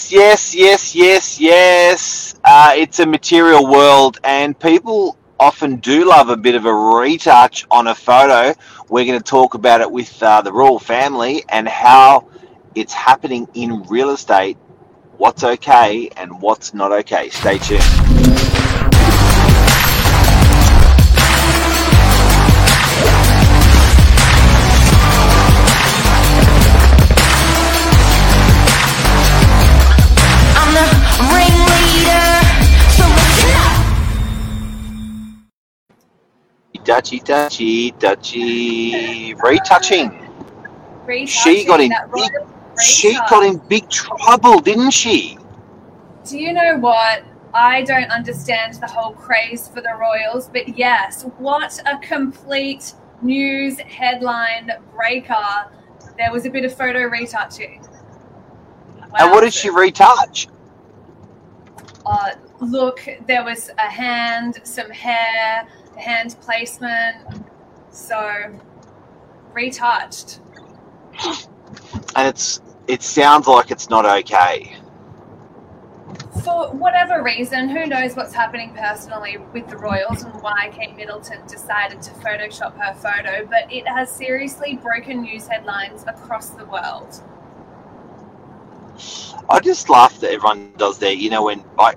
Yes. It's a material world, and people often do love a bit of a retouch on a photo. We're going to talk about it with the royal family and how it's happening in real estate, what's okay and what's not okay. Stay tuned. Dutchy. Retouching. She got in big trouble, didn't she? Do you know what? I don't understand the whole craze for the royals, but yes, what a complete news headline breaker. There was a bit of photo retouching. Wow. And what did she retouch? Look, there was a hand, some hair, hand placement, so retouched. And it sounds like it's not okay. For whatever reason, who knows what's happening personally with the royals and why Kate Middleton decided to Photoshop her photo, but it has seriously broken news headlines across the world. I just laugh that everyone does their, when like,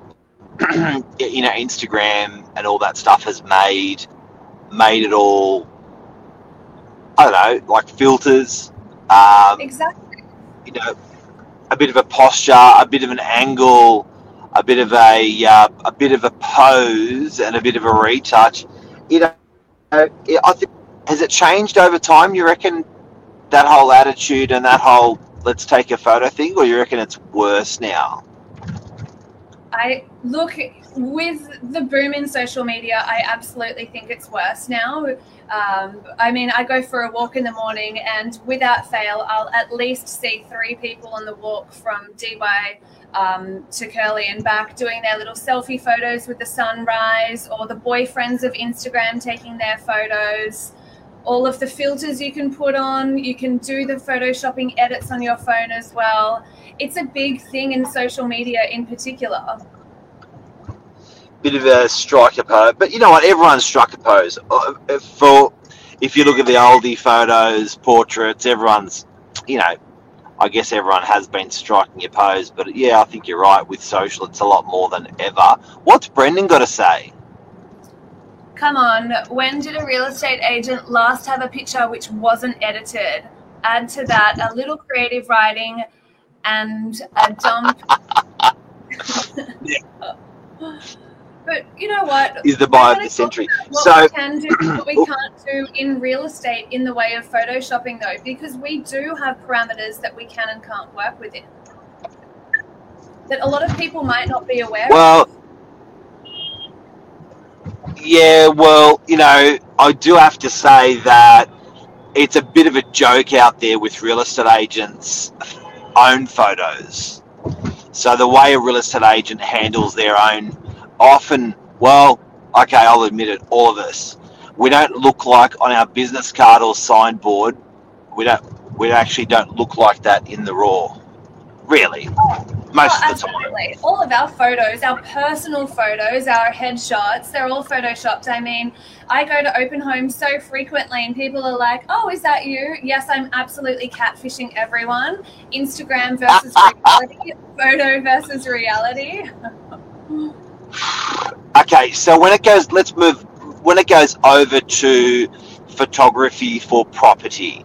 Instagram and all that stuff has made it all, I don't know, like filters. Exactly. A bit of a posture, a bit of an angle, a bit of a pose, and a bit of a retouch. I think, has it changed over time? You reckon that whole attitude and that whole let's take a photo thing, or you reckon it's worse now? I look, with the boom in social media, I absolutely think it's worse now. I go for a walk in the morning, and without fail, I'll at least see 3 people on the walk from DY to Curly and back doing their little selfie photos with the sunrise, or the boyfriends of Instagram taking their photos. All of the filters you can put on, you can do the photoshopping edits on your phone as well. It's a big thing in social media in particular. Bit of a striker pose, but you know what? Everyone struck a pose. If you look at the oldie photos, portraits, everyone's, I guess everyone has been striking a pose. But yeah, I think you're right. With social, it's a lot more than ever. What's Brendan got to say? Come on, when did a real estate agent last have a picture which wasn't edited? Add to that a little creative writing and a dump. Yeah. But you know what? Is the buy of the century. What we can do, what we can't do in real estate in the way of photoshopping, though, because we do have parameters that we can and can't work within, that a lot of people might not be aware of. Yeah, I do have to say that it's a bit of a joke out there with real estate agents' own photos. So the way a real estate agent handles their own, often, I'll admit it, all of us, we don't look like on our business card or signboard, we actually don't look like that in the raw. Really. Most of the time. All of our photos, our personal photos, our headshots, they're all photoshopped. I mean, I go to open homes so frequently and people are like, oh, is that you? Yes, I'm absolutely catfishing everyone. Instagram versus reality, photo versus reality. Okay, so when it goes over to photography for property,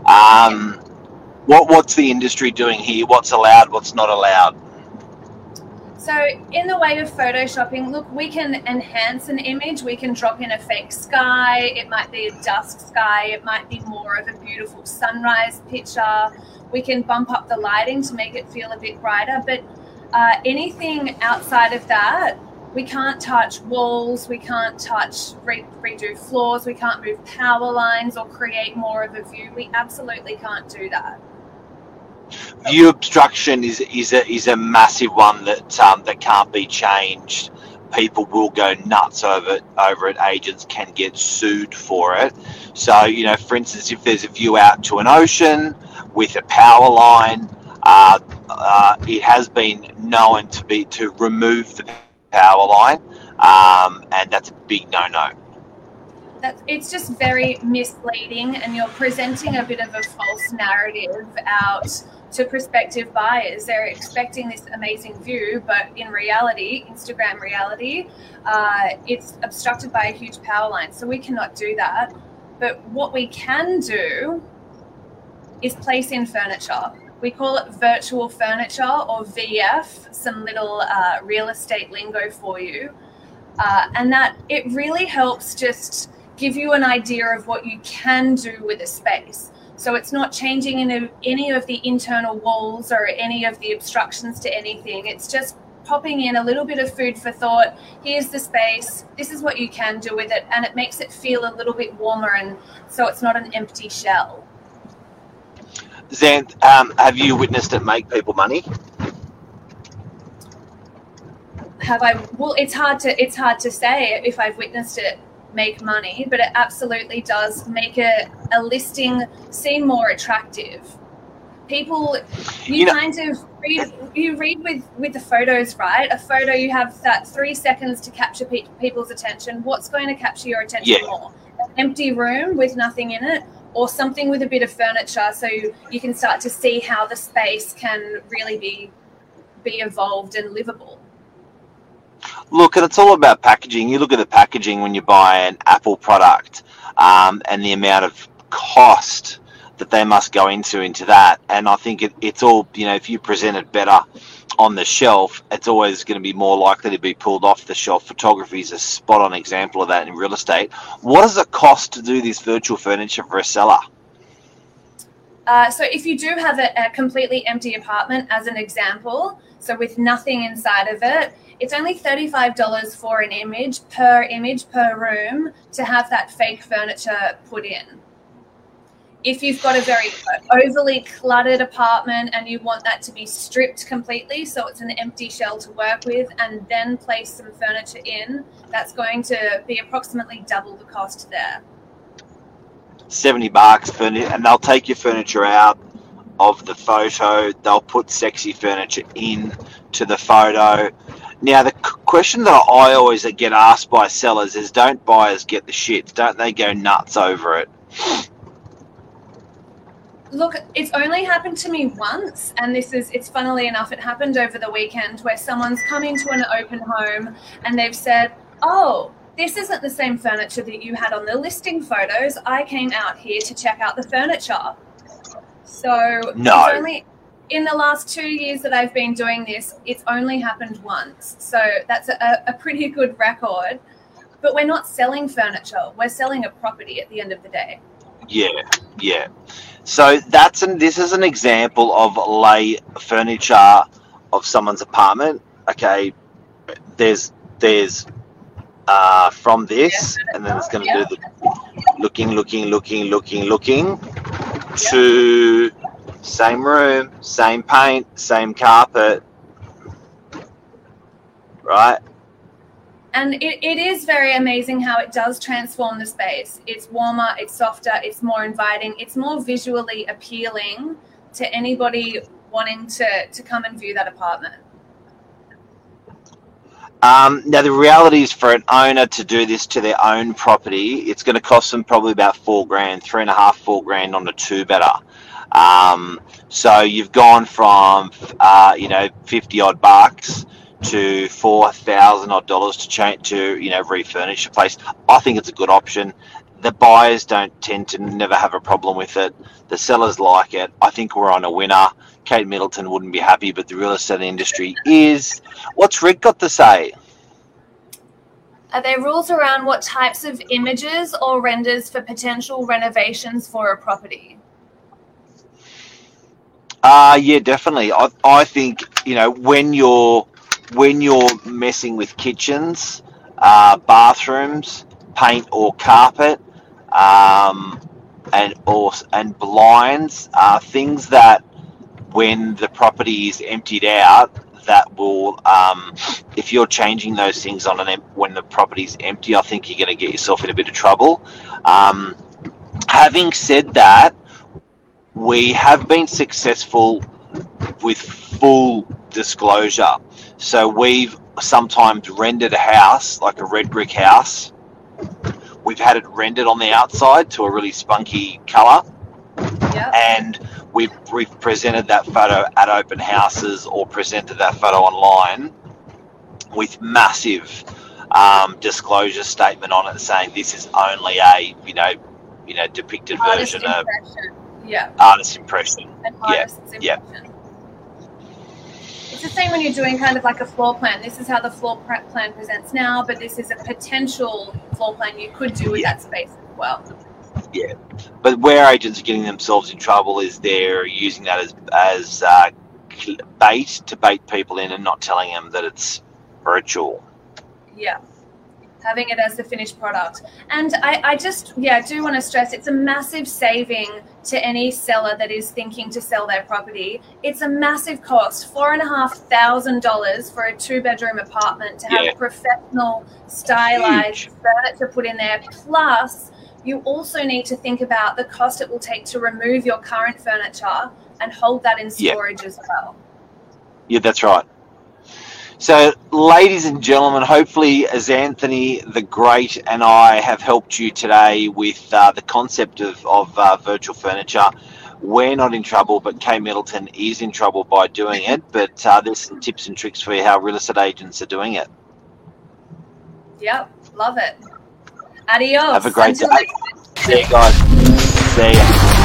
what's the industry doing here? What's allowed? What's not allowed? So in the way of photoshopping, look, we can enhance an image. We can drop in a fake sky. It might be a dusk sky. It might be more of a beautiful sunrise picture. We can bump up the lighting to make it feel a bit brighter. But anything outside of that, we can't touch walls. We can't redo floors. We can't move power lines or create more of a view. We absolutely can't do that. View obstruction is a massive one that can't be changed. People will go nuts over it. Agents can get sued for it. So, for instance, if there's a view out to an ocean with a power line, it has been known to remove the power line, and that's a big no-no. It's just very misleading, and you're presenting a bit of a false narrative out to prospective buyers. They're expecting this amazing view, but in reality, Instagram reality, it's obstructed by a huge power line. So we cannot do that. But what we can do is place in furniture. We call it virtual furniture, or VF, some little real estate lingo for you. And that it really helps just give you an idea of what you can do with a space. So it's not changing any of the internal walls or any of the obstructions to anything. It's just popping in a little bit of food for thought. Here's the space. This is what you can do with it. And it makes it feel a little bit warmer, and so it's not an empty shell. Xanth, have you witnessed it make people money? Have I? Well, it's hard to say if I've witnessed it make money, but it absolutely does make a listing seem more attractive. People, you kind of read with the photos, right? A photo, you have that 3 seconds to capture people's attention. What's going to capture your attention more? An empty room with nothing in it, or something with a bit of furniture, so you can start to see how the space can really be evolved and livable. Look, and it's all about packaging. You look at the packaging when you buy an Apple product, and the amount of cost that they must go into that. And I think it's all, if you present it better on the shelf, it's always going to be more likely to be pulled off the shelf. Photography is a spot-on example of that in real estate. What does it cost to do this virtual furniture for a seller? So if you do have a completely empty apartment, as an example, so with nothing inside of it, it's only $35 for an image per room to have that fake furniture put in. If you've got a very overly cluttered apartment and you want that to be stripped completely, so it's an empty shell to work with, and then place some furniture in, that's going to be approximately double the cost there. $70, and they'll take your furniture out of the photo. They'll put sexy furniture in to the photo. Now, the question that I always get asked by sellers is, don't buyers get the shits? Don't they go nuts over it? Look, it's only happened to me once, and it's funnily enough, it happened over the weekend, where someone's come into an open home and they've said, oh, this isn't the same furniture that you had on the listing photos. I came out here to check out the furniture. So no. It's only in the last 2 years that I've been doing this, it's only happened once. So that's a pretty good record. But we're not selling furniture. We're selling a property at the end of the day. Yeah. So this is an example of lay furniture of someone's apartment. Okay, there's from this, and then it's going to do the looking to same room, same paint, same carpet, right? And it is very amazing how it does transform the space. It's warmer, it's softer, it's more inviting, it's more visually appealing to anybody wanting to come and view that apartment. Now, the reality is, for an owner to do this to their own property, it's going to cost them probably about $4,000, $3.5, $4,000 on the two-bedder. So you've gone from, 50 odd bucks to $4,000 odd to change to refurnish a place. I think it's a good option. The buyers don't tend to never have a problem with it. The sellers like it. I think we're on a winner. Kate Middleton wouldn't be happy, but the real estate industry is. What's Rick got to say? Are there rules around what types of images or renders for potential renovations for a property? Yeah, definitely. I think when you're messing with kitchens, bathrooms, paint or carpet, and blinds, things that when the property is emptied out, that will, if you're changing those things when the property's empty, I think you're going to get yourself in a bit of trouble. Having said that, we have been successful with full disclosure. So we've sometimes rendered a house, like a red brick house. We've had it rendered on the outside to a really spunky colour. Yep. And we've presented that photo at open houses or presented that photo online with massive disclosure statement on it saying this is only a depicted version of artist impression. Impression. It's the same when you're doing kind of like a floor plan. This is how the floor plan presents now, but this is a potential floor plan you could do with that space as well. Yeah, but where agents are getting themselves in trouble is they're using that as bait to bait people in and not telling them that it's virtual. Yeah, having it as the finished product. And I just do want to stress it's a massive saving to any seller that is thinking to sell their property. It's a massive cost, $4,500 for a 2-bedroom apartment to have professional stylized furniture put in there. Plus, you also need to think about the cost it will take to remove your current furniture and hold that in storage as well. Yeah, that's right. So, ladies and gentlemen, hopefully as Anthony the Great and I have helped you today with the concept of virtual furniture. We're not in trouble, but Kay Middleton is in trouble by doing it. But there's some tips and tricks for you how real estate agents are doing it. Yep, love it. Adios. Have a great day. See you guys. See ya.